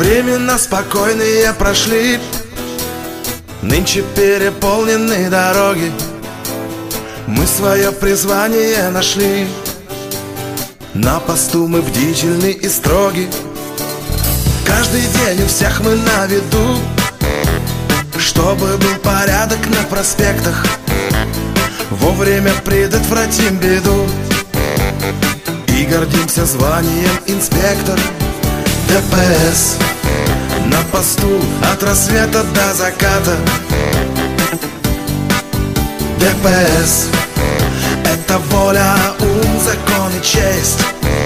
Времена спокойные прошли, нынче переполнены дороги. Мы свое призвание нашли, на посту мы бдительны и строги. Каждый день у всех мы на виду, чтобы был порядок на проспектах. Вовремя предотвратим беду и гордимся званием инспектор. ДПС на посту от рассвета до заката. ДПС — это воля, ум, закон и честь.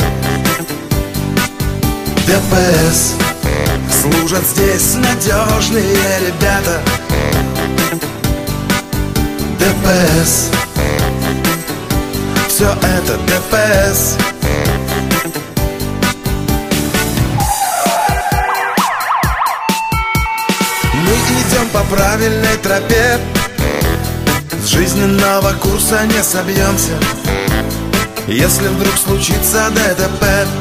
ДПС — служат здесь надежные ребята. ДПС — все это ДПС. Мы идем по правильной тропе, с жизненного курса не собьемся. Если вдруг случится ДТП,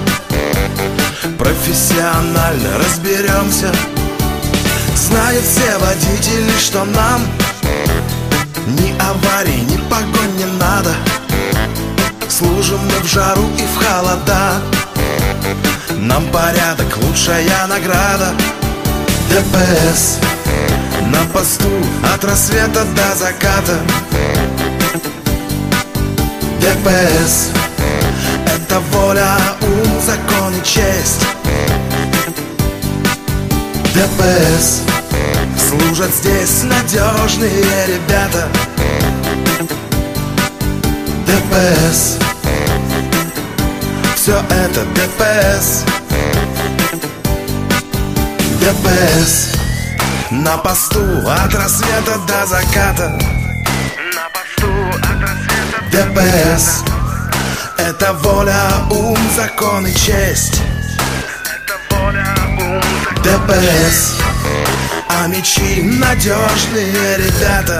профессионально разберемся. Знают все водители, что нам ни аварий, ни погонь не надо. Служим мы в жару и в холода, нам порядок — лучшая награда. ДПС на посту от рассвета до заката. ДПС — это воля, ум, закон и честь. ДПС — служат здесь надежные ребята. ДПС — все это ДПС. ДПС на посту от рассвета до заката. ДПС — это воля, ум, закон и честь. ДПС а мечи надежные ребята.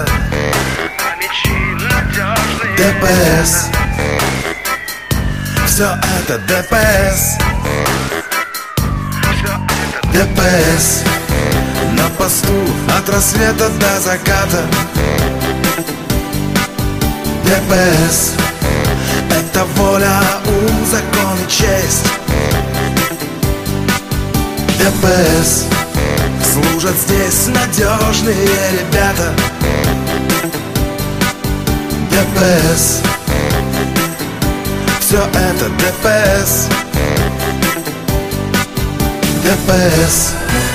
ДПС все это ДПС. ДПС на посту от рассвета до заката. ДПС это воля, ум, закон и честь. ДПС служат здесь надежные ребята. ДПС все это ДПС. ДПС